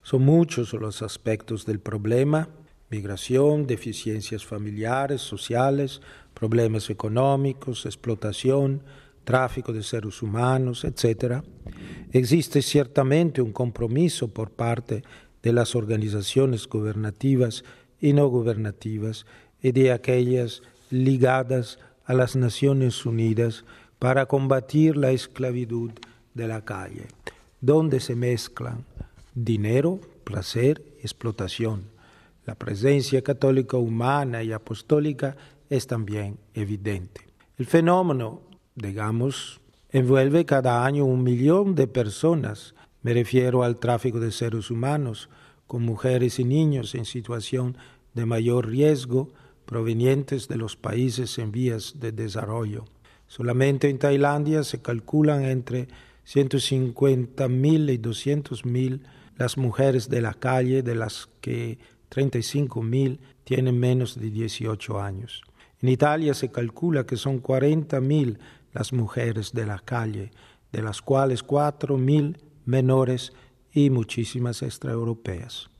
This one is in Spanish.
Son muchos los aspectos del problema: migración, deficiencias familiares, sociales, problemas económicos, explotación, tráfico de seres humanos, etc. Existe ciertamente un compromiso por parte de las organizaciones gubernativas y no gubernativas y de aquellas ligadas a las Naciones Unidas para combatir la esclavitud de la calle, donde se mezclan dinero, placer y explotación. La presencia católica humana y apostólica es también evidente. El fenómeno, digamos, envuelve cada año 1 millón de personas. Me refiero al tráfico de seres humanos, con mujeres y niños en situación de mayor riesgo provenientes de los países en vías de desarrollo. Solamente en Tailandia se calculan entre 150.000 y 200.000 las mujeres de la calle, de las que 35.000 tienen menos de 18 años. En Italia se calcula que son 40.000 las mujeres de la calle, de las cuales 4.000 menores y muchísimas extraeuropeas.